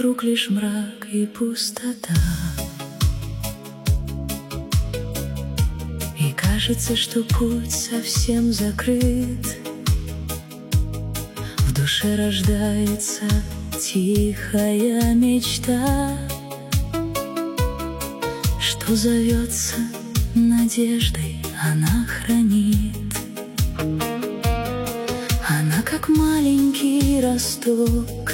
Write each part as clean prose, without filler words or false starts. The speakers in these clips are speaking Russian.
вокруг лишь мрак и пустота. И кажется, что путь совсем закрыт. В душе рождается тихая мечта, что зовется надеждой, она хранит. Она как маленький росток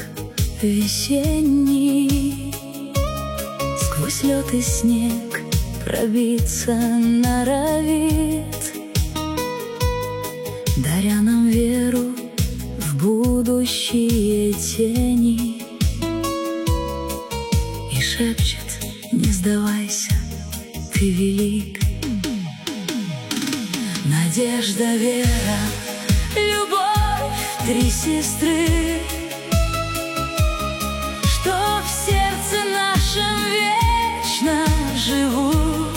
весенний, сквозь лед и снег пробиться норовит, даря нам веру в будущие тени. И шепчет: не сдавайся, ты велик. Надежда, вера, любовь, три сестры, что в сердце нашем вечно живут.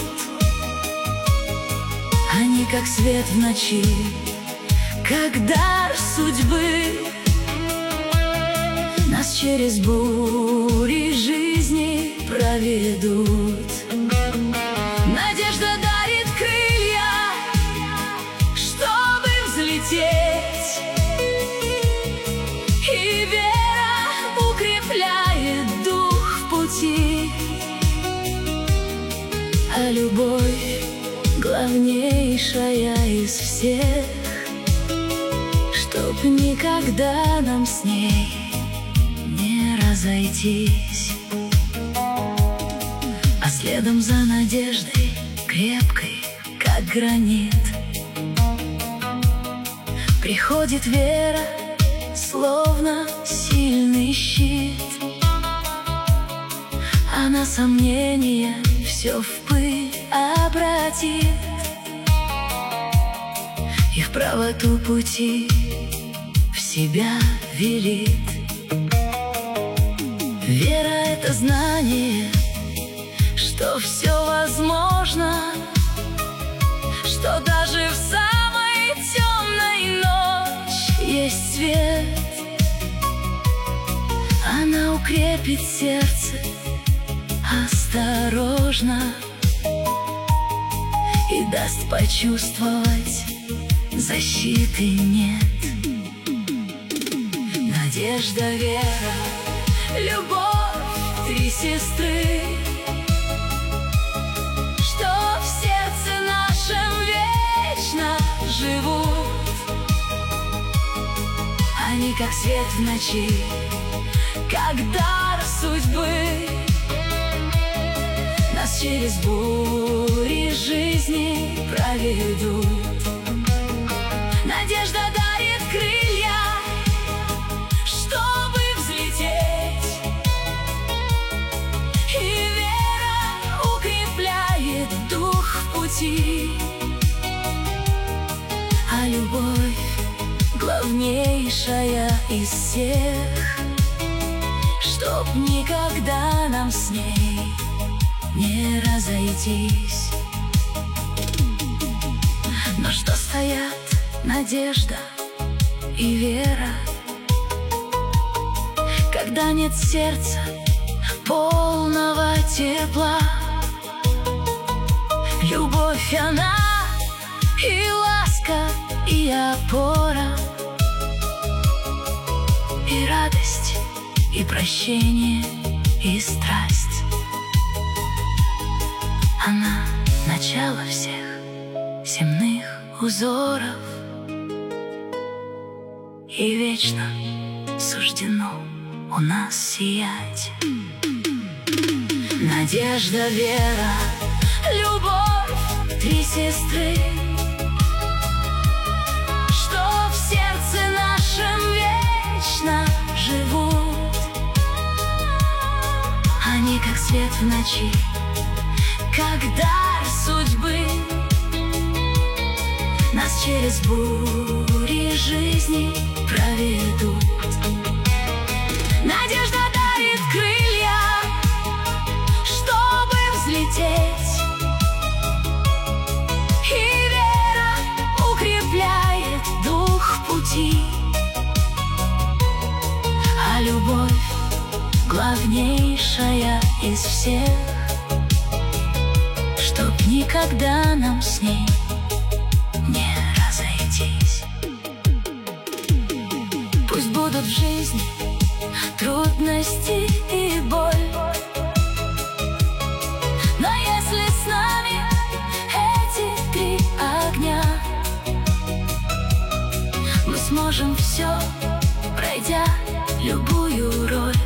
Они как свет в ночи, как дар судьбы, нас через бури жизни проведут. Надежда дарит крылья, чтобы взлететь, и вера укрепляет дух в пути. А любовь главнейшая из всех, чтоб никогда нам с ней не разойтись. А следом за надеждой, крепкой, как гранит, приходит вера, словно сильный щит. Она сомнения все в пыль обратит и в правоту пути в себя велит. Вера — это знание, что все возможно, что даже в самой темной ночи есть свет. Она укрепит сердце осторожно и даст почувствовать: защиты нет. Надежда, вера, любовь, три сестры, что в сердце нашем вечно живут. Они как свет в ночи, как дар судьбы, нас через бури жизни проведут. Надежда дарит крылья, чтобы взлететь, и вера укрепляет дух в пути. А любовь главнейшая из всех, чтоб никогда нам с ней не разойтись. Но что стоят надежда и вера, когда нет сердца полного тепла? Любовь она и ласка, и опора, и радость, и прощение, и страсть. Она начало всех земных узоров, и вечно суждено у нас сиять. Надежда, вера, любовь, три сестры, что в сердце нашем вечно живут. Они как свет в ночи, как дар судьбы, нас через бури жизни проведут. Надежда дарит крылья, чтобы взлететь, и вера укрепляет дух в пути. А любовь главнейшая из всех, чтоб никогда нам с ней не разойтись. Пусть будут в жизни трудности и боль, но если с нами эти три огня, мы сможем все, пройдя любую роль,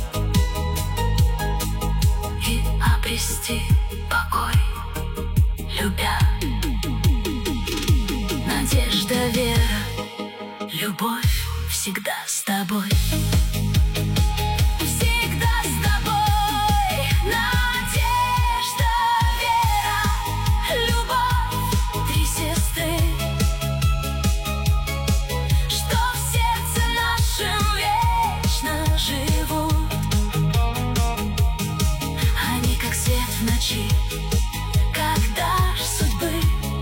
и обрести покой, любя. Надежда, вера, любовь всегда с тобой. Всегда с тобой. Надежда, вера, любовь, три сестры, что в сердце нашем вечно живут. Они как свет в ночи, когда судьбы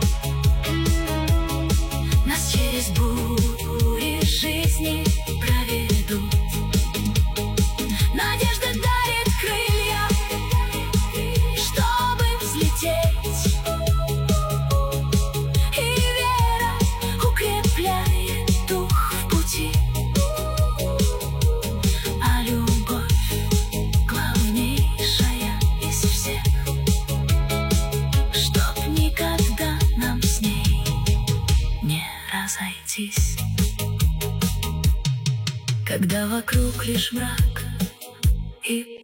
нас через бури жизни проведут. Надежда дарит крылья, чтобы взлететь, и вера укрепляет дух в пути. А любовь главнейшая из всех, чтоб никогда нам с ней не разойтись. Когда вокруг лишь мрак и